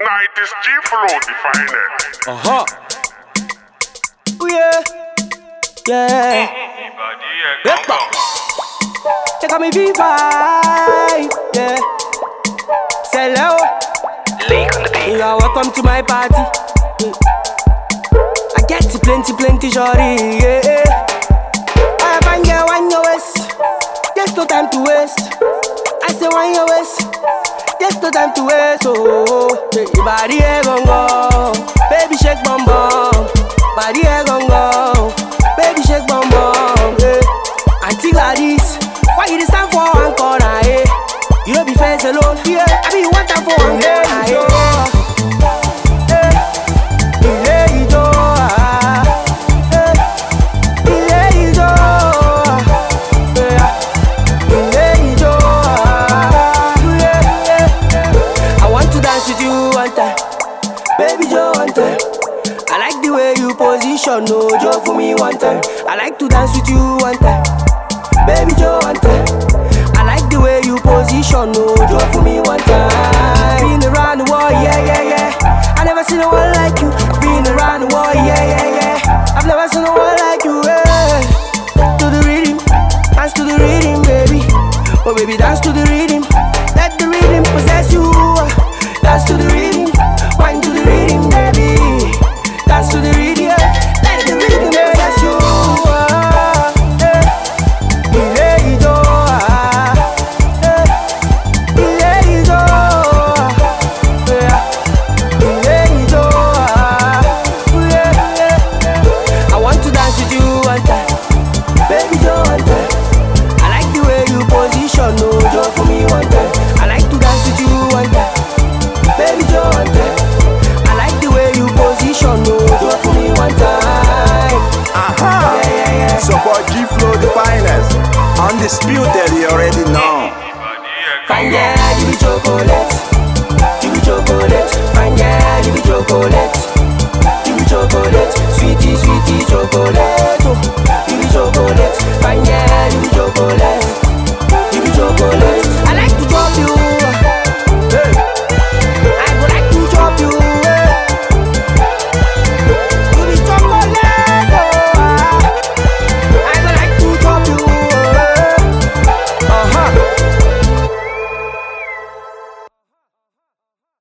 Tonight is G-Flow defined. Oh yeah, yeah. They call me V5, yeah. Say hello. You are welcome to my party. I get to plenty shorty, yeah. I find girl one your waist, there's no time to waste. I say one your waist, there's no time to waste. Oh, your body ain't gon' go, baby shake bum bum. Body ain't gon' go, baby shake bum bum. Yeah. Auntie Gladys, why you this time for one corner? Yeah. You don't be face alone, yeah. I mean you want time for one corner, yeah. Baby Joe one time, I like the way you position, no Joe for me one time. I like to dance with you one time, baby Joe one time. I like the way you position, no Joe for me one time. Been around the world, yeah. I never seen no one like you. Been around the world, yeah. I've never seen no one like you. Yeah. To the rhythm, dance to the rhythm, baby. Oh baby, dance to the rhythm. Let the rhythm possess you. Dance to the rhythm. Wine to the rhythm, baby. Dance to the rhythm. Let the rhythm possess you. I want to dance with you one time, baby Joe one time. I like the way you position, no Joe for me one time. I like to dance with you one time, baby Joe one time. I like the way you position, no Joe for me one time. Yeah. Support G-Flow the finest. Undisputed, you already know. Fine, yeah, give me chocolate.